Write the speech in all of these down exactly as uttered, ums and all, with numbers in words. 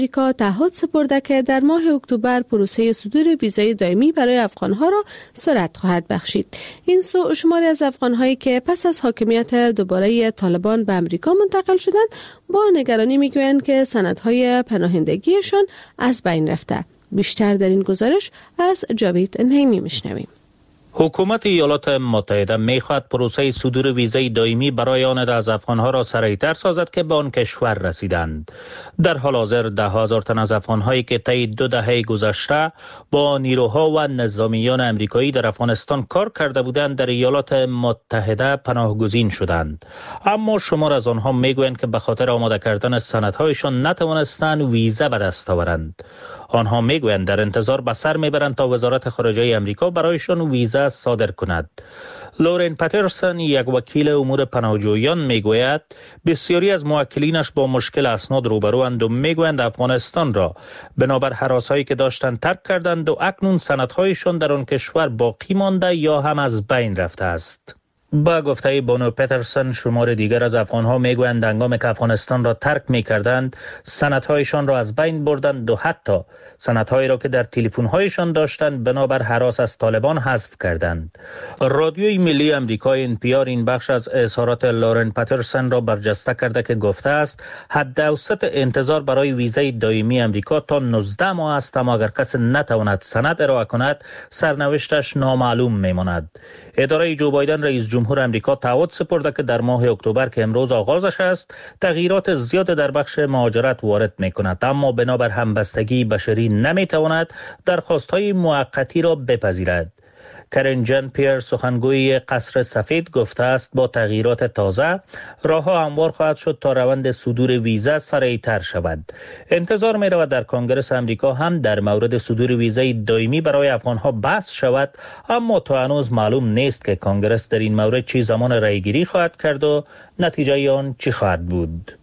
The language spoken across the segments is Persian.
امریکا تعهد سپرده که در ماه اکتبر پروسه صدور ویزای دائمی برای افغانها را سرعت خواهد بخشید. این سو شماری از افغانهایی که پس از حاکمیت دوباره طالبان به امریکا منتقل شدند با نگرانی میگویند که سندهای پناهندگیشان از بین رفته. بیشتر در این گزارش از جاوید نعیمی میشنویم. حکومت ایالات متحده میخواهد پروسه صدور ویزای دائمی برای آن از افغانها را سریعتر سازد که به آن کشور رسیدند. در حال حاضر ده هزار تن از افغانهایی که طی دو دهه گذشته با نیروها و نظامیان امریکایی در افغانستان کار کرده بودند در ایالات متحده پناهگزین شدند. اما شمار از آنها میگویند که به خاطر آماده کردن سندهایشان نتوانستند ویزا به دست آورند. آنها میگویند در انتظار به سر میبرند تا وزارت خارجه امریکا برایشان ویزا صادر کند. لورن پاترسون یک وکیل امور پناهجویان میگوید بسیاری از موکلینش با مشکل اسناد روبروند و میگویند افغانستان را بنابر هراسایی که داشتند ترک کردند و اکنون سندهایشان در آن کشور باقی مانده یا هم از بین رفته است. با گفته بانو پترسون شمار دیگر از افغانها میگویند هنگامی که افغانستان را ترک میکردند سندهایشان را از بین بردند و حتی سندهایی را که در تلفن‌هایشان داشتند بنابر هراس از طالبان حذف کردند. رادیوی ملی آمریکا ان پی آر این بخش از اظهارات لورن پترسون را برجسته کرده که گفته است حد اوسط انتظار برای ویزای دائمی آمریکا تا نوزده ماه است، اما اگر کسی نتواند سند ارائه کند سرنوشتش نامعلوم میماند. اداره جو بایدن رئیس جمهور امریکا تعهد سپرده که در ماه اکتبر که امروز آغازش است تغییرات زیاد در بخش مهاجرت وارد میکند، اما بنابر همبستگی بشری نمیتواند درخواست‌های موقتی را بپذیرد. کرن جان پیر سخنگوی قصر سفید گفته است با تغییرات تازه راهها هموار خواهد شد تا روند صدور ویزا سریعتر شود. انتظار می رود در کنگره امریکا هم در مورد صدور ویزای دائمی برای افغانها بحث شود، اما تا هنوز معلوم نیست که کنگره در این مورد چی زمان رایگیری خواهد کرد و نتیجه آن چی خواهد بود.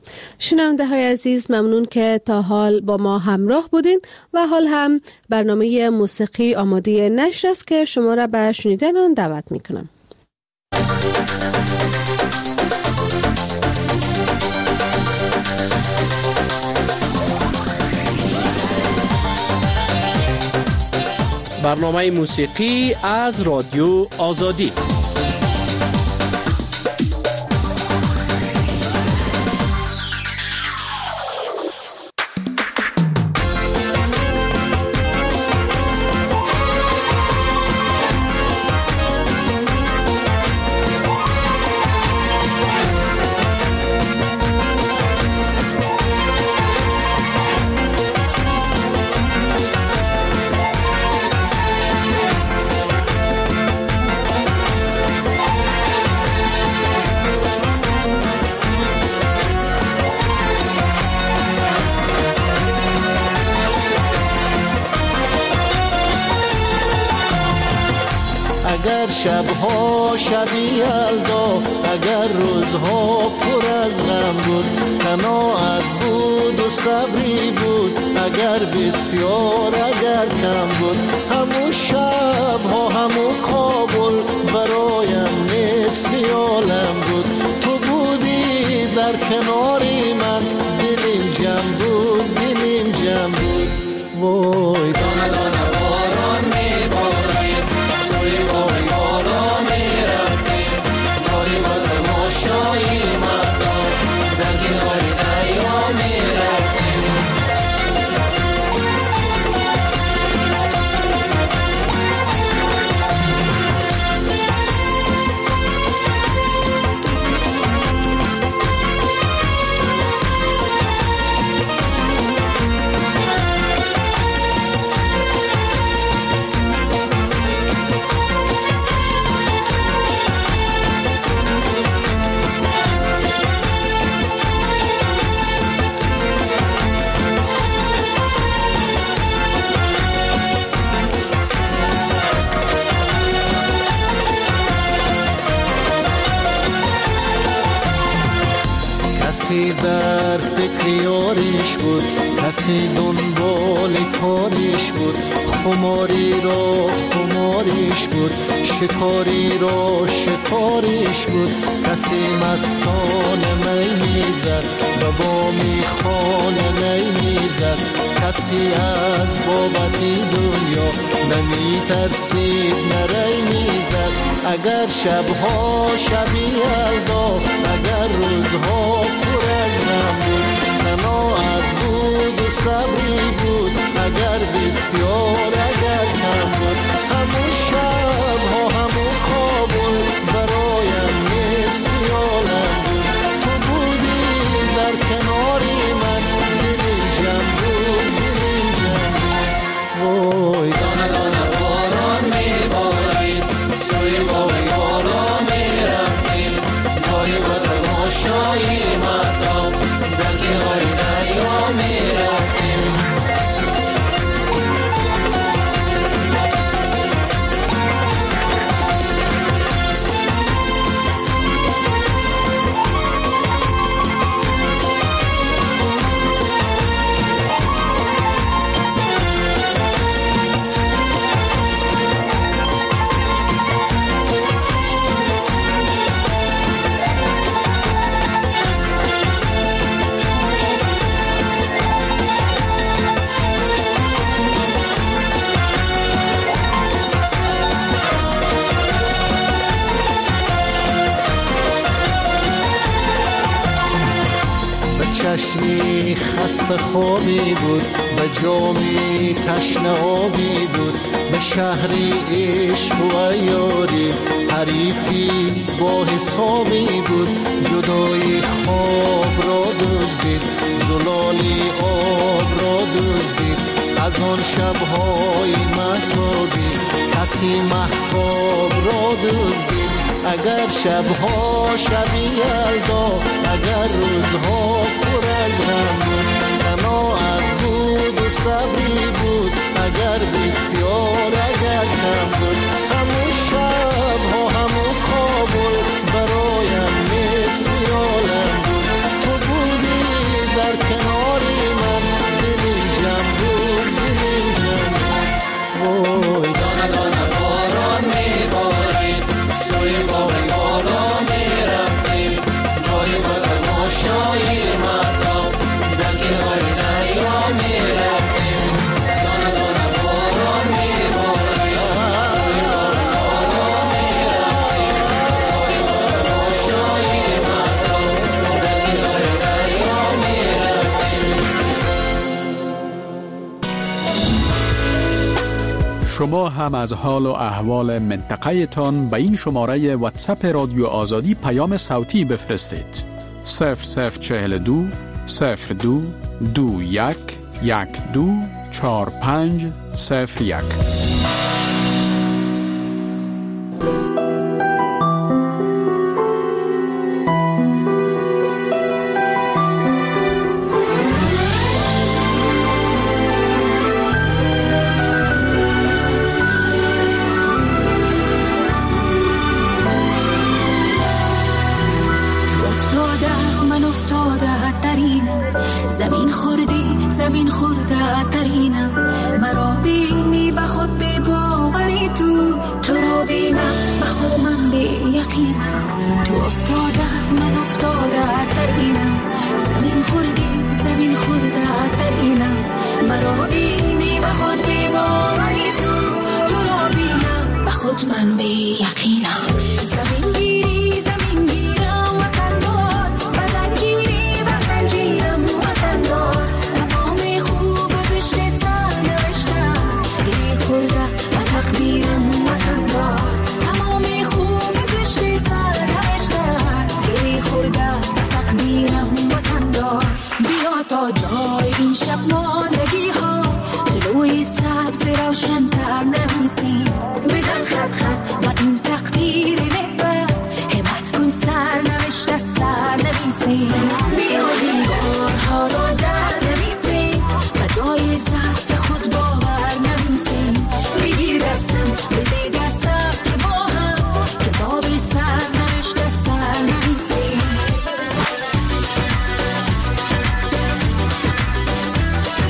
شنونده های عزیز، ممنون که تا حال با ما همراه بودین و حال هم برنامه موسیقی آماده نشر است که شما را به شنیدن آن دعوت می کنم. برنامه موسیقی از رادیو آزادی. اگر شبها شبی یلدا، اگر روزها پر از غم بود، قناعت بود و صبری بود، اگر بسیار اگر کم بود، همون شبها همون کابل برایم نصف عالم بود. تو بودی در کناری من، دلیم جمع بود دلیم جمع بود. وای دانه دانه باران میباریم، سوی وای بالا میرفتیم، داری با تماشایی مردم در کنار دریا میرفتیم. کسی در فکر یاریش بود، کسی دنبال کاریش بود، خماری را خماریش بود، شکاری را شکاریش بود. کسی مستانه می میزد، به بامی خانه نی میزد. کسی از بابتی دنیا نمی ترسید نری میزد. اگر شبها شبی یلدا، اگر روزها پر از غم بود، قناعت بود و صبری بود. اگر بسیار اگر کم بود، همون شبها همون کابل برایم مثل خیالم بود. تو بودی در کناری من، دلی جمع بود دلی جمع بود. وای دانه دانه باران میبارید، سوی باغ یارا میرفتیم. گاهی با تماشایی مردم در کنار دریا میرفتیم. چشمی خسته خوابی بود، به جامی تشنه آبی بود. به شهری عشق و یاری حریفی با حسابی بود. جدای خواب را دزدید، زلالی آب را دزدید. از آن شبهای مهتابی کسی مهتاب را دزدید. اگر شبها شبی یلدا، اگر روزها پر از غم بود، قناعت بود و صبری بود. اگر بسیار اگر کم بود، همون شبها همون کابل برایم مثل خیالم بود. تو بودی در کناری من، دلی جمع بود دلی جمع بود. وای دانه دانه باران میبارید، سوی باغ یارا میرفتیم. گاهی با تماشایی مردم در کنار دریا میرفتیم. دانه دانه باران میبارید، سوی باغ یارا میرفتیم. گاهی با تماشایی مردم در کنار دریا میرفتیم. شما هم از حال و احوال منطقه تان به این شماره واتساپ رادیو آزادی پیام صوتی بفرستید. صفر صفر چهل دو صفر دو دو یک یک دو چار پنج صفر یک. زمین خوردی زمین خورده ترینم، مرا بینی به خود به باوری، تو تو رو بینم به خود من به یقینم. تو افتاده من افتاده ترینم، زمین خوردی زمین خورده ترینم، مرا بینی به خود به باوری، تو تو رو بینم به خود من به یقینم. زمین گیری زمین گیرم وطن دار، وطن گیری وطن گیرم وطن دار. تمام خوب و زشت سر نوشتم، گری خورده و تقدیرم وطن دار. تمام خوب و زشت سر نوشتم، گری خورده و تقدیرم وطن دار. بیا تا جای این شب ماندگی ها، دلوی سبز روشن تر نمیسیم. بزن خط خط و این تقدیر نبود، همت کن سر نوشته سر نویسیم. بیا دیوارها را در نویسیم و جای سخت خود باور نویسیم. بگیر دستم بده دستم که با هم کتاب سر نوشته سر نویسیم.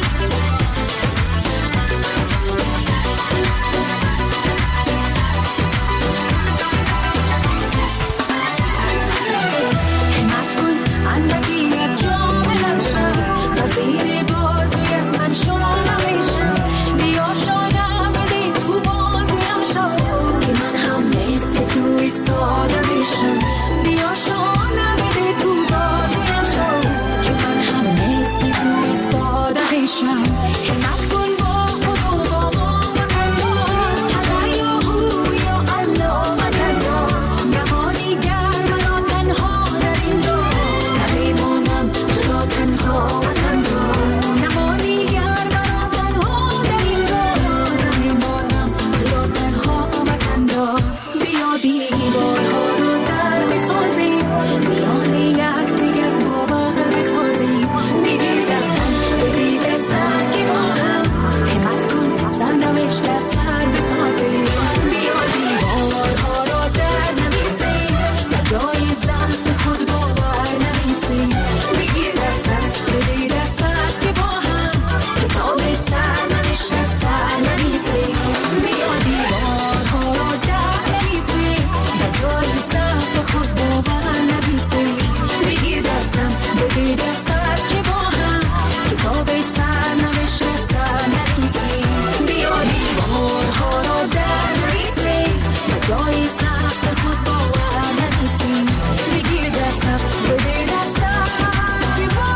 میشم همت کن با خود و با ما وطن دار هلا هو یا الله وطن دار نمانی گر منو تنها در این راه نمیمانم تو را تنها وطن دار نمانی گر منو تنها در این راه نمیمانم تو را تنها وطن دار بیا دیوارها رو در بسازیم میان یک دیگر باور بسازیم بگیر دستم بگیر دستم که با هم همت کن سرنوشت از سر بسازیم بیا دیوارها رو در نویسیم و جای ضعف خود باور نویسیم بگیر دستم بگیر دستم که با هم کتاب سرنوشت از سر نویسیم بیا دیوارها رو در نویسیم و جای ضعف خود باور نویسیم بگیر دستم بگیر دستم که با هم کتاب سرنوشت از سر نویسیم بیا دیوارها رو در نویسیم و جای ضعف خود باور نویسیم بگیر دستم بگیر دستم که با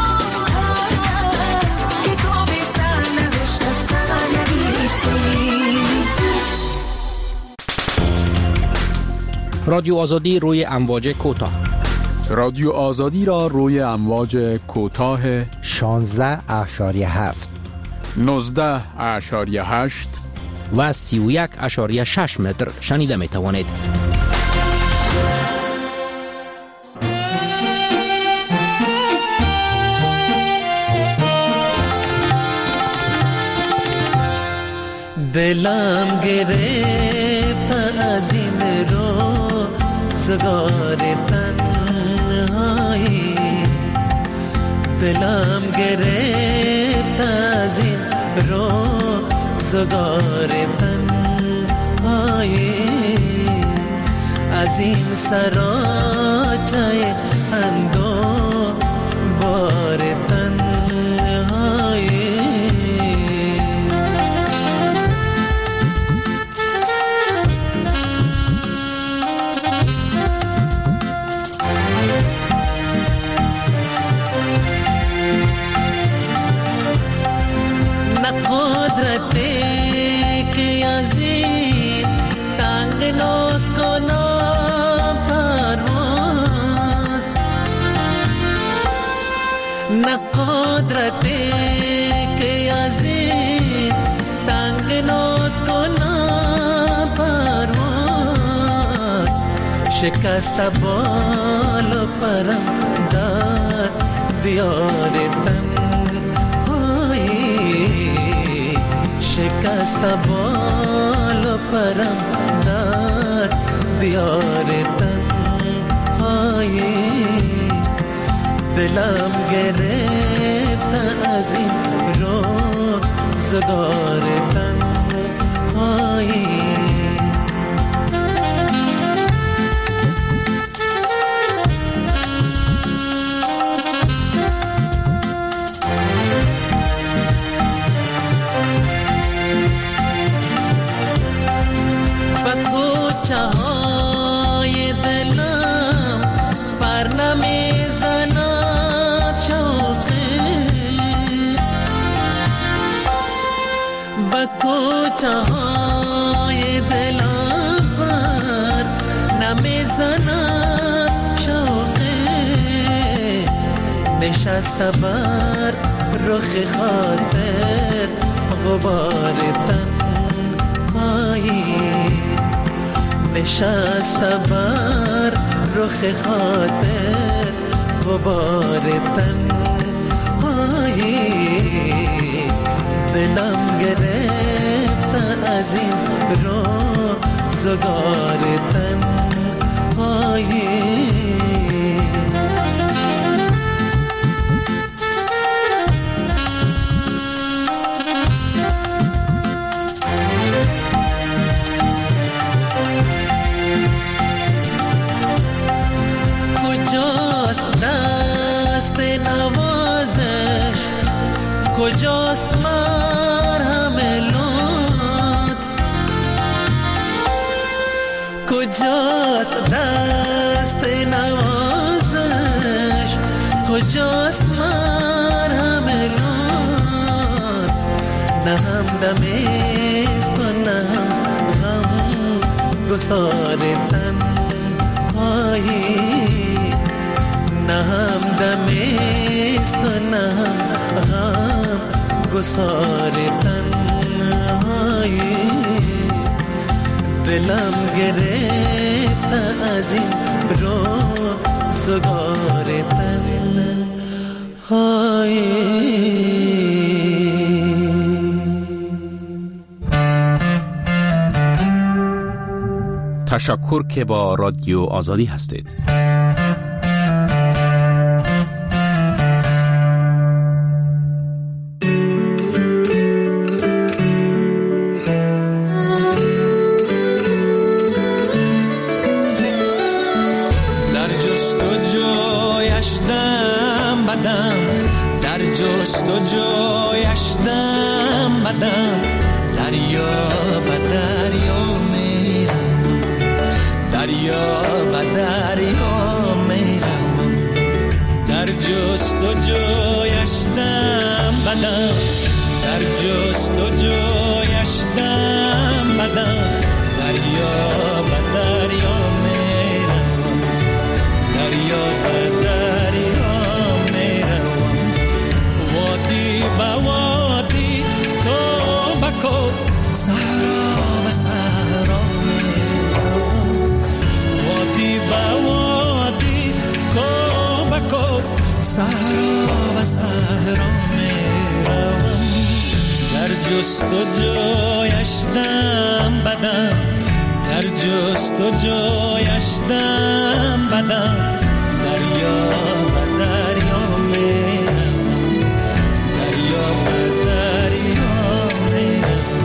هم کتاب سرنوشت از سر نویسیم. رادیو آزادی روی امواج کوتاه. رادیو آزادی را روی امواج کوتاه شانزده اشاریه هفت نوزده اشاریه هشت و سی و یک اشاریه شش متر شنیده می توانید. دلم گرفت از این روزگار تنهایی دلم گرفت از این روزگار تنهایی از این سراچه اندو بار تنهایی न قدرتی که از این تنگنات کنم پرواز شکست بال و پرم در دیار تنهایی شکست بال و پرم در دیار تنهایی دلم گرفت از این روزگار تنهایی با کوچه های دلم پر نمیزند شوقی با کوچه های دلم پر نمیزند شوقی نشسته بر رخ خاطر غبار تنهایی نشسته بر رخ خاطر غبار تنهایی دلم گرفت از این روزگار تنهایی کجاست مرهم لطف کجاست دست نوازش کجاست مرهم لطف نه همدم است و نه هم گسار تنهایی، نه همدم است و نه هم گسار تنهایی. دلم گرفت از این روزگار تنهایی. تشکر که با رادیو آزادی هستید. صحرا و صحرا میروم، در جست و جویش دم بدم، در جست و جویش دم بدم، دریا و دریا میروم، دریا و دریا میروم.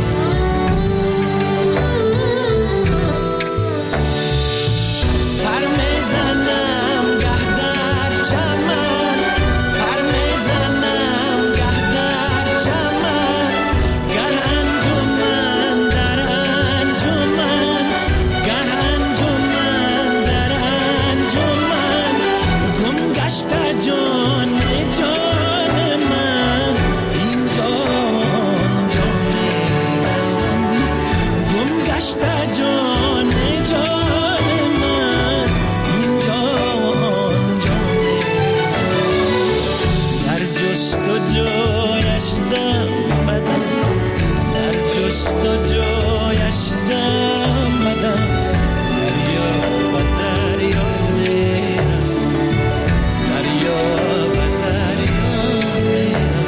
پر میزنم گه در چمن، پر میزنم گه در چمن، گه انجمن در انجمن، گه انجمن در انجمن. گم گشته جان جان من، اینجا آنجا میروم. گم گشته جان جان من، اینجا آنجا میروم. در جست و جویش دم بدم، در جست و جویش دم بدم، دریا و دریا میروم، دریا و دریا میروم.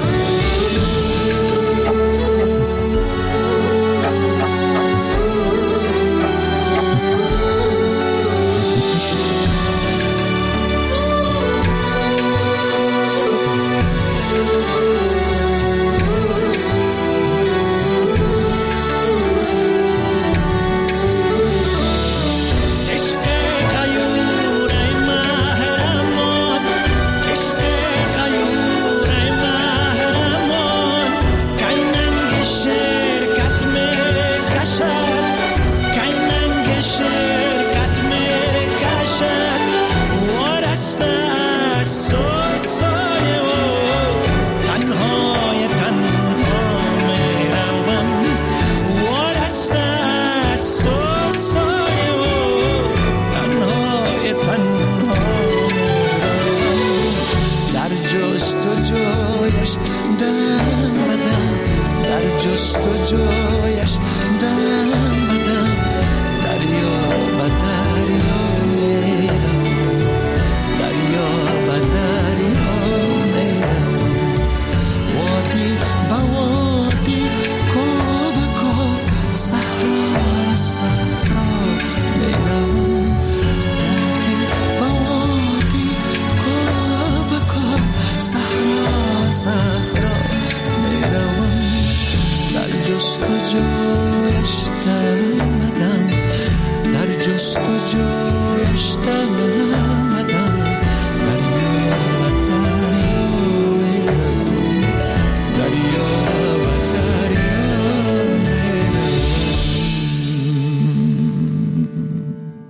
عشق غیور ای محرمان، عشق غیور ای محرمان، کی ننگ شرکت میکشد، کی ننگ شرکت میکشد. وارسته از سوسای او، تنهای تنها میروم. وارسته از سوسای او، تنهای تنها میروم. در جست و جویش دم بدم، در جست و جویش دم بدم، دریا و دریا میروم، دریا و دریا میروم. وادی با وادی، کو با کو، صحرا و صحرا میروم. وادی با وادی، کو با کو، صحرا و صحرا میروم. در جست و جویش دم بدم، در جست و جویش دم بدم، دریا و دریا میروم، دریا و دریا میروم.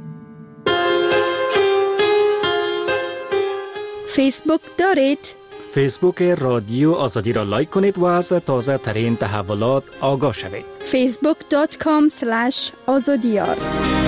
فیسبوک دارید؟ فیسبوک رادیو آزادی را لایک کنید و از تازه ترین تحولات آگاه شوید. فیسبوک دات کام اسلش آزادیار.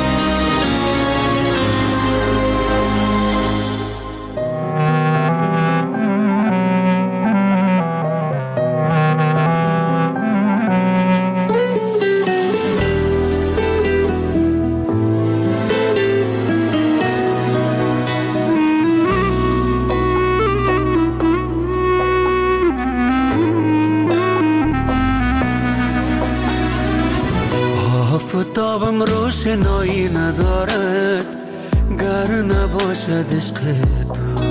آفتابم روشنایی ندارد گر نباشد عشق تو.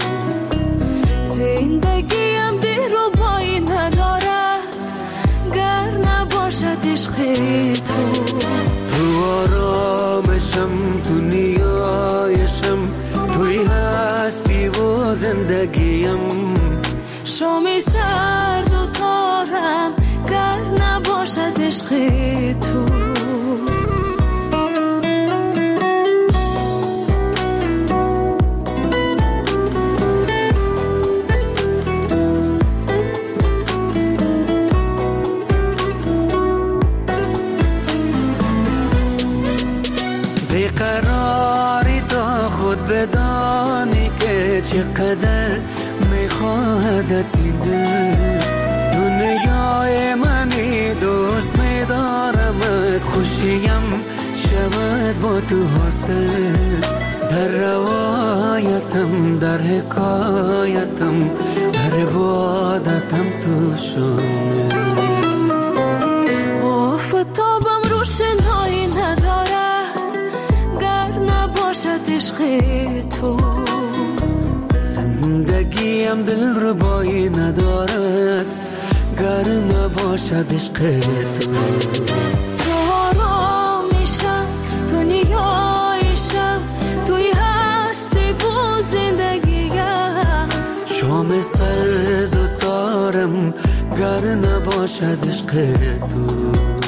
زندگیم دلربایی ندارد گر نباشد عشق تو. تو آرامشم، تو نیایشم، توی هستی و زندگیم. شامی سرد و تارم گر نباشد عشق تو. بیقراری تا خود بدانی که چقدر میخواهدت این دل. دنیای منی دوست میدارمت، خوشیم شود با تو حاصل. در روایتم، در حکایتم، در عبادتم تو شامل. آفتابم روشنایی ندارد گر نباشد عشق تو. زندگیم دلربایی ندارد گر نباشد عشق تو. تو آرامیشم، تو نیایشم، توی هستی و زندگیم. شام سرد و تارم گر نباشد عشق تو.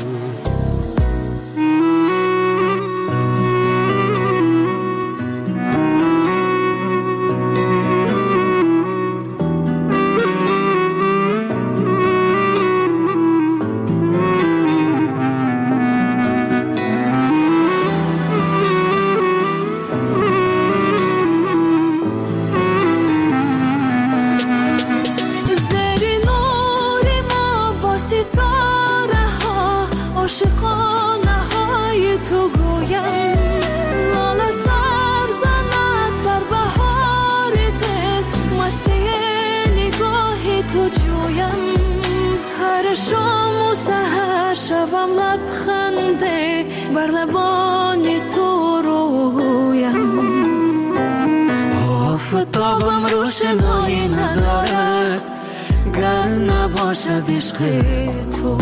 عاشقانه های تو گویم، لاله سر زند در بهار دل، مستی نگاه تو جویم. هر شام و سحر شوم لبخنده بر لبان تو رویم. آفتابم روشنایی ندارد گر نباشد عشق تو.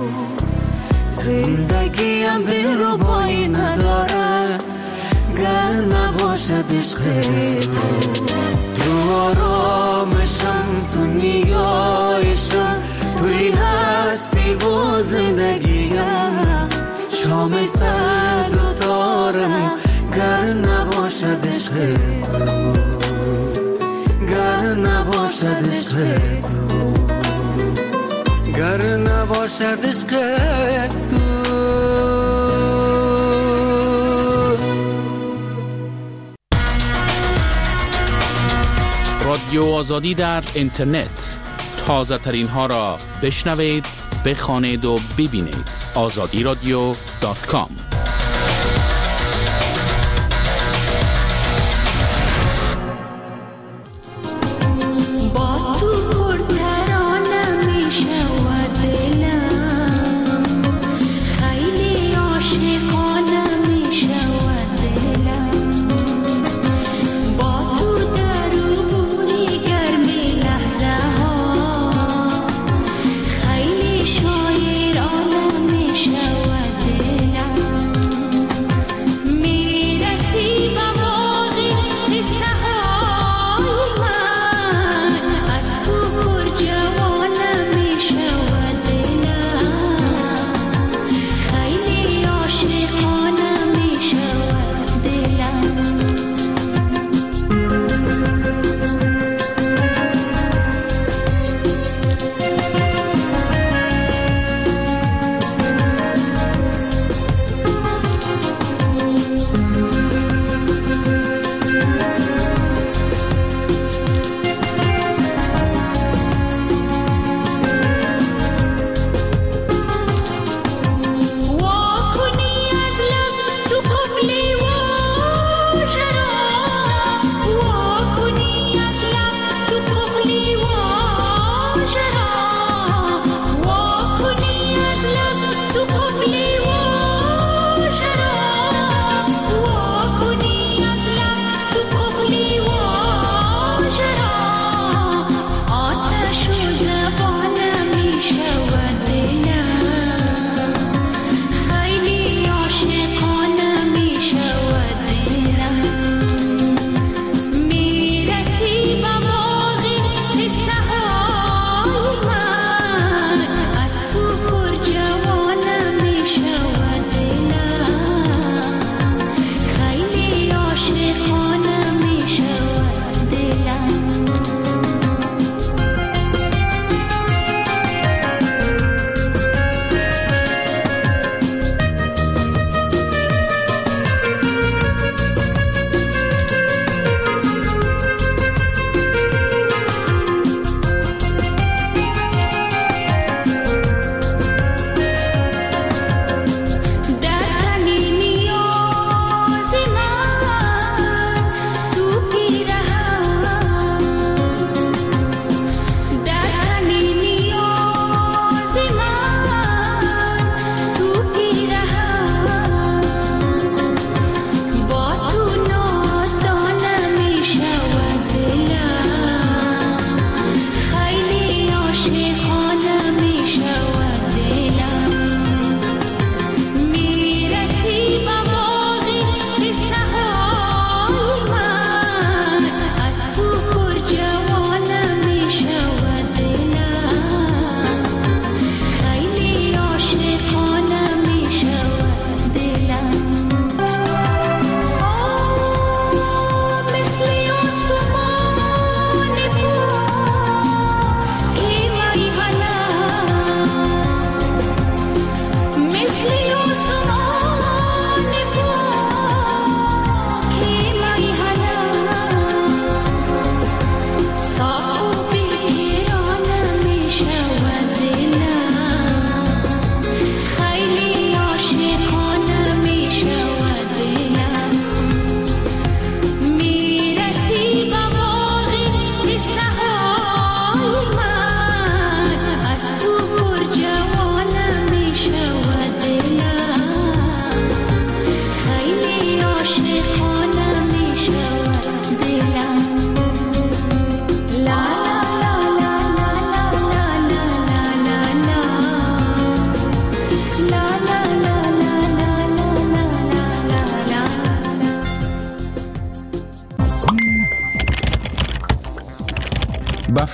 زندگیم دلربایی ندارد گر نباشد عشق تو. تو آرامشم، تو نیایشم، توی هستی و زندگیم. شام سرد و تارم گر نباشد عشق تو. گر نباشد عشق تو. گر نباشد عشق تو. رادیو آزادی در اینترنت، تازه ترین ها را بشنوید، بخوانید و ببینید. آزادی رادیو دات کام. خیلی شایر عالم می شود دلم.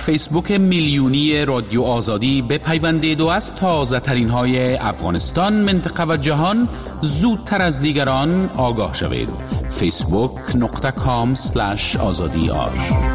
فیسبوک میلیونی رادیو آزادی بپیوندید و از تازه ترین های افغانستان، منطقه و جهان زودتر از دیگران آگاه شوید. فیسبوک نقطه کام سلش آزادی آر.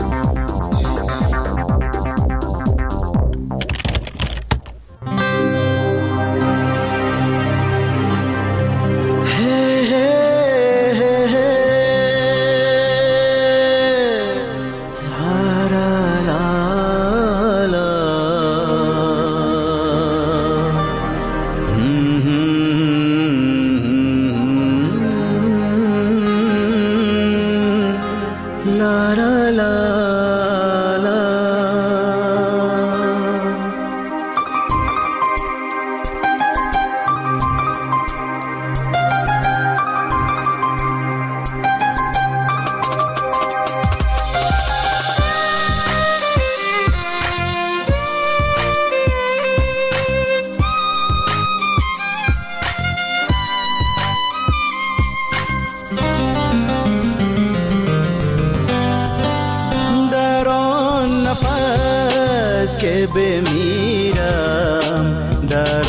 که بمیرم در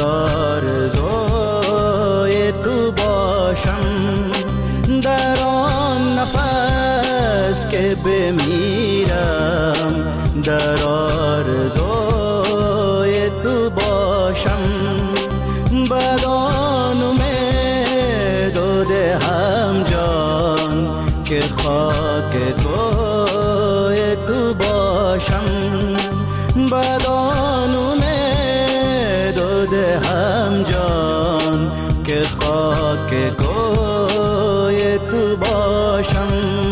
آرزوی تو باشم، در آن نفس که بمیرم در آرزوی تو باشم، بدان امید و دهم جان که خاک کوی تو باشم، بدان امید و دهم جان که خاک کوی تو باشم.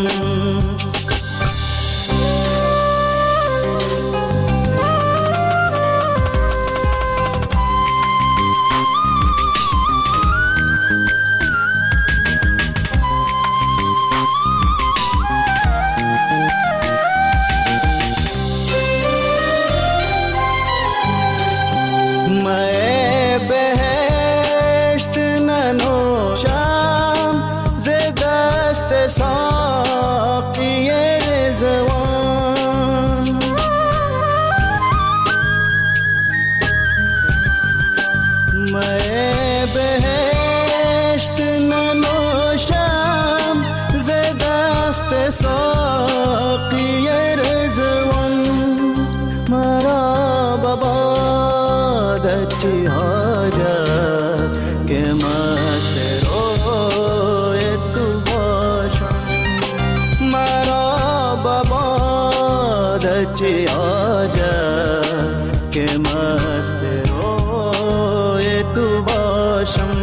ساقی رضوان میں بہشت ننوشم ز دست ساقی رضوان، مرا ببادت چی حاجت که مست روی تو باشم، مرا ببادت چی حاجت که مست روی تو باشم.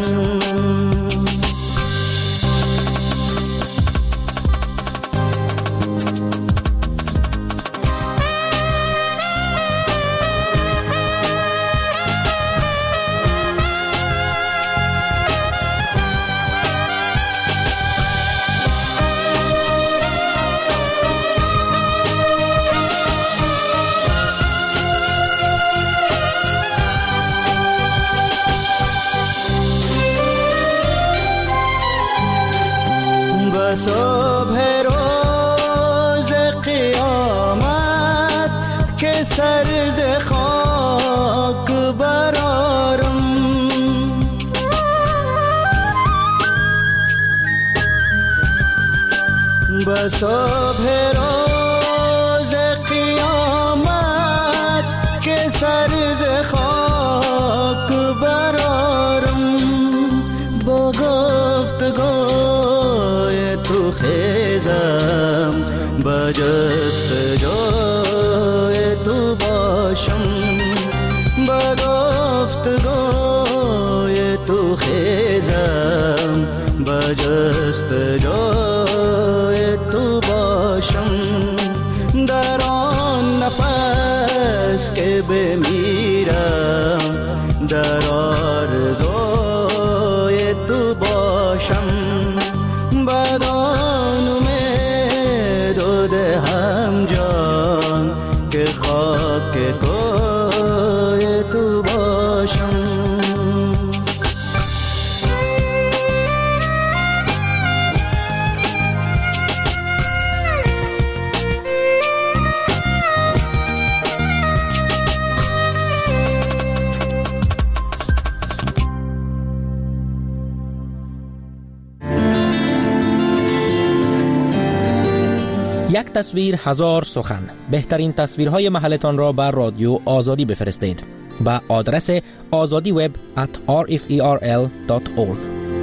صبح روز قیامت که سر ز خاک برارم، به صبح روز قیامت که سر ز خاک برارم، با گفتگوی تو خیزم با جستجوی تو باشم، با گفتگوی تو خیزم با جستجوی تو باشم، در آن نفس که بمیرم در آرزوی تو باشم، بدان امید و دهم جان که خاک کوی تو باشم. یک تصویر هزار سخن. بهترین تصویرهای محلتان را بر رادیو آزادی بفرستید به آدرس azadi web at r f e r l dot org.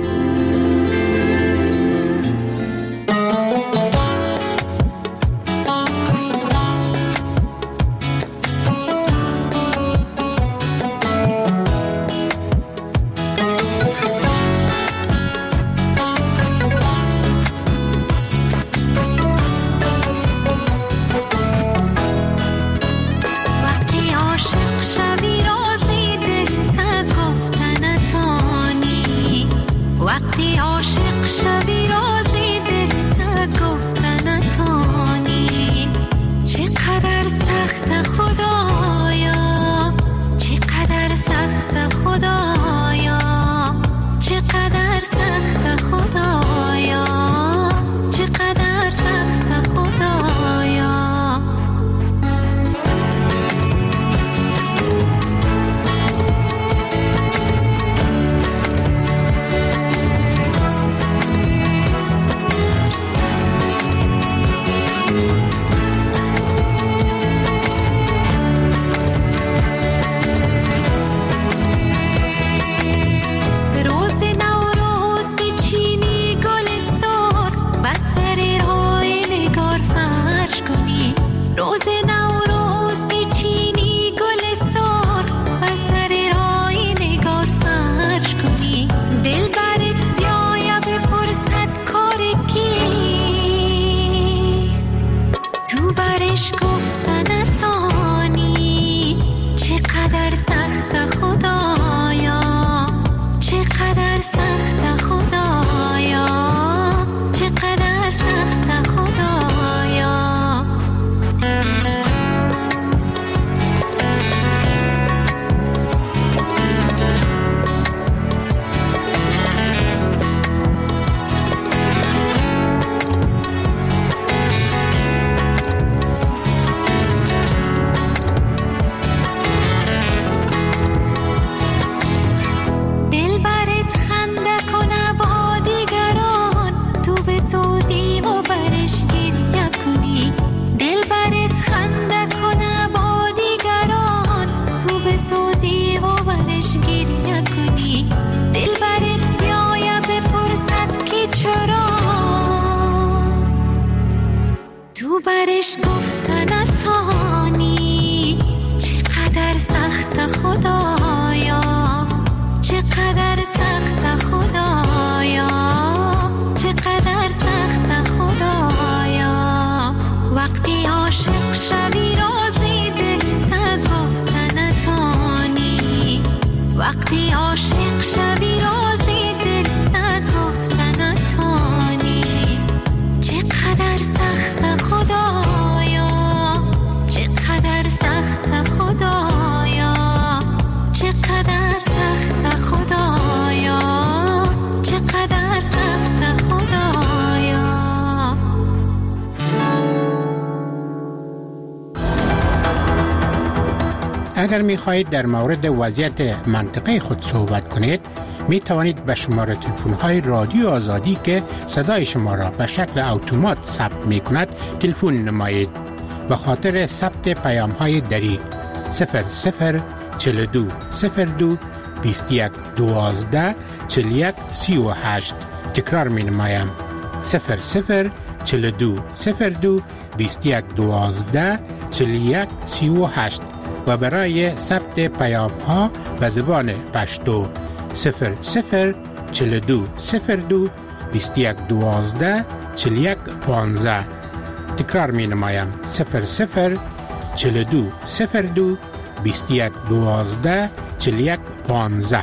اگر می خواهید در مورد وضعیت منطقه خود صحبت کنید، می توانید به شماره تلفن های رادیو آزادی که صدای شما را به شکل اتومات ثبت می کند تلفن نمایید. به خاطر ثبت پیام های دری صفر صفر چهل و دو صفر دو بیست و یک دوازده چهل و یک سی و هشت. تکرار می نمایم صفر صفر چهل و دو صفر دو بیست و یک دوازده چهل و یک سی و هشت و برای ثبت پیام ها به زبان پشتو صفر صفر چهل و دو صفر دو بیست و یک دوازده چهل و یک پانزده. تکرار می نمایم صفر صفر چهل و دو صفر دو بیست و یک دوازده چهل و یک پانزده.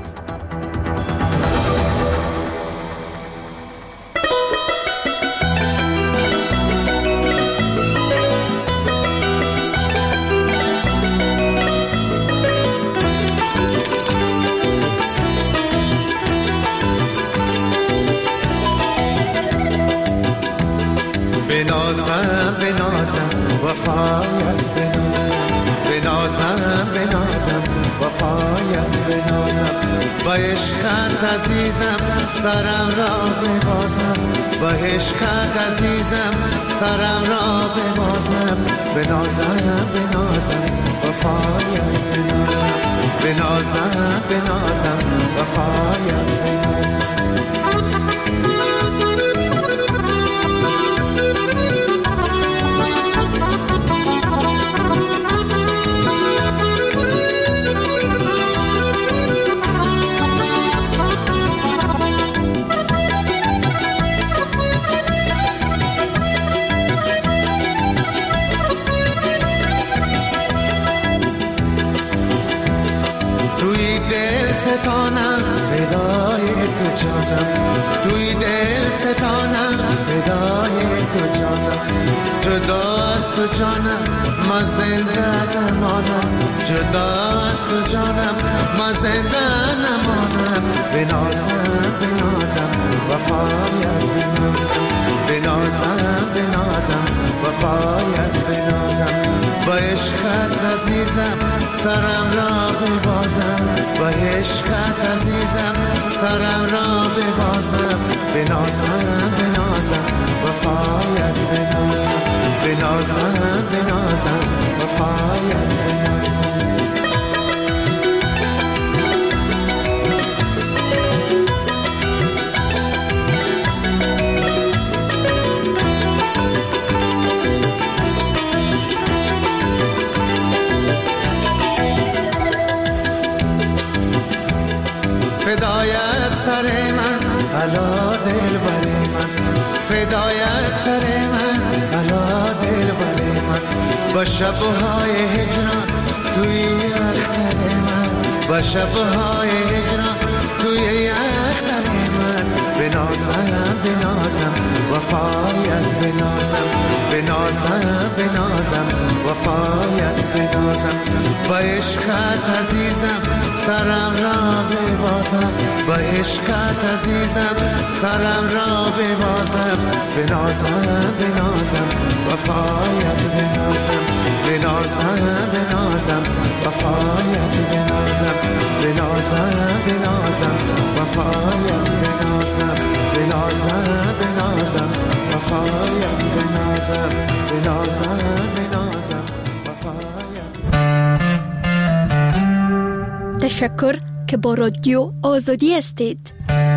بنازم بنازم وفایت بنازم بنازم بنازم وفایت بنازم با عشقت عزیزم سرم را ببازم، با عشقت عزیزم سرم را ببازم، بنازم بنازم وفایت بنازم، بنازم بنازم وفایت بنازم. ستانم فدای تو جانم، توی دل ستانم فدای تو جانم، جدا از تو جانم ما زنده نمانم، جدا از تو جانم ما زنده نمانم، بنازم بنازم وفایت بنازم، بنازم بنازم وفایت بنازم، با عشقت عزیزم سرم را ببازم، با عشقت عزیزم سرم را ببازم، بنازم بنازم وفایت بنازم، بنازم بنازم وفایت بنازم. فدایت سر من علا دل بر من، فدایت سر من علا دل بر من، با شبهای هجران توی اختر من، با شبهای هجران توی اختر من، بنازم بنازم وفایت بنازم، بنازم بنازم وفایت بنازم، با عشقت عزیزم سرم را ببازم، با عشقت عزیزم سرم را ببازم، بنازم بنازم وفایت بنازم، بنازم بنازم وفایت بنازم، بنازم بنازم وفایت بنازم، بنازم بنازم وفایت بنازم، بنازم بنازم وفایت. تشکر که با رادیو آزادی هستید.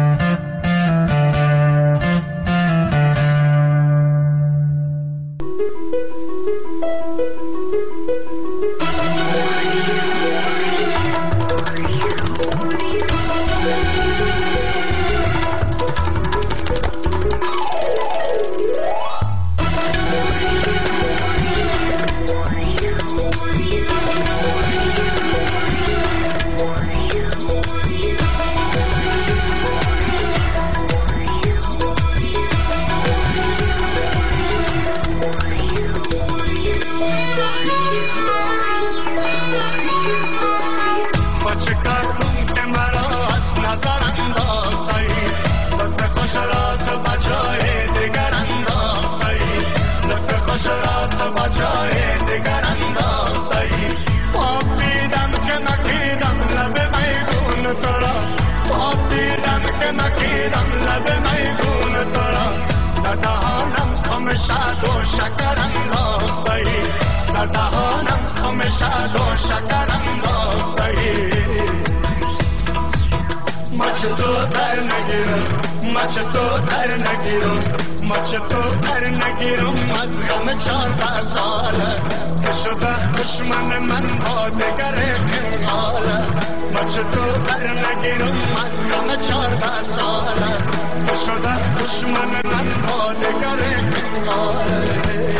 دشمن من با دگر انقاله، ما چطور در نگیرم از غم چارده ساله، شده دشمن من با دگر انقاله.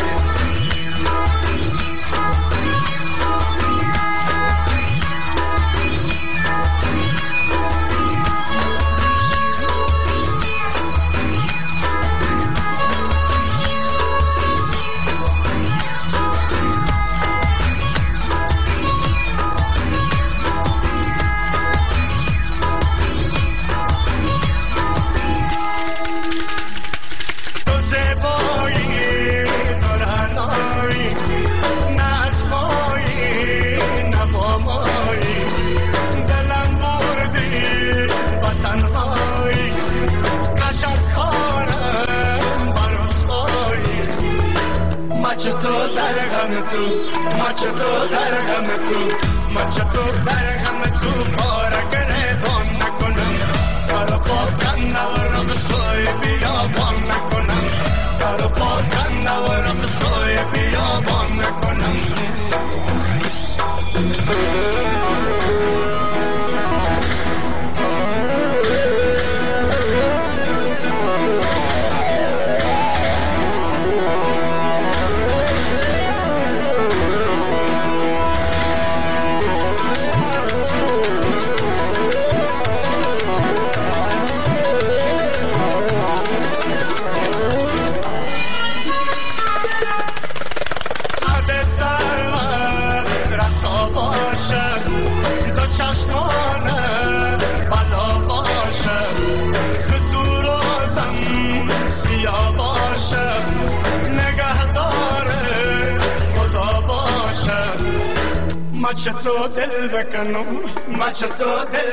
تو زیبایی داره غم تو مچ تو در غم تو مچ تو در غم تو بارگره بان نکنم سر و پا کندورم سوی بیابان نکنم سر و پا کندورم سوی بیابان نکنم مچ تو دل بکنم مچ تو دل